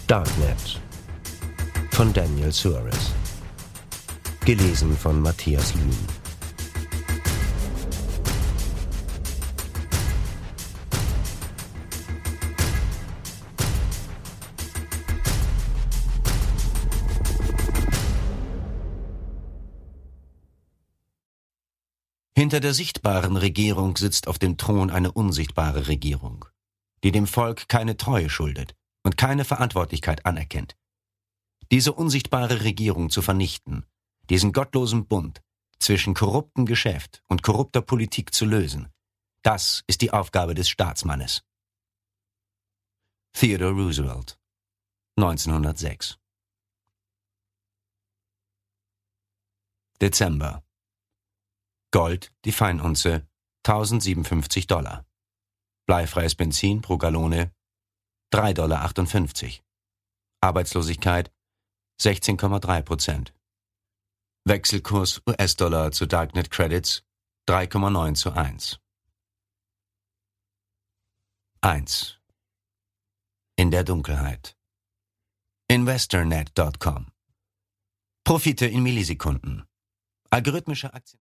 Darknet von Daniel Suarez. Gelesen von Matthias Lühn. Hinter der sichtbaren Regierung sitzt auf dem Thron eine unsichtbare Regierung, die dem Volk keine Treue schuldet und keine Verantwortlichkeit anerkennt. Diese unsichtbare Regierung zu vernichten, diesen gottlosen Bund zwischen korruptem Geschäft und korrupter Politik zu lösen, das ist die Aufgabe des Staatsmannes. Theodore Roosevelt, 1906. Dezember. Gold, die Feinunze, $1057. Bleifreies Benzin pro Gallone, $3,58. Arbeitslosigkeit, 16,3%. Wechselkurs US-Dollar zu Darknet Credits, 3,9:1. 1. In der Dunkelheit. Investornet.com. Profite in Millisekunden. Algorithmische Aktien.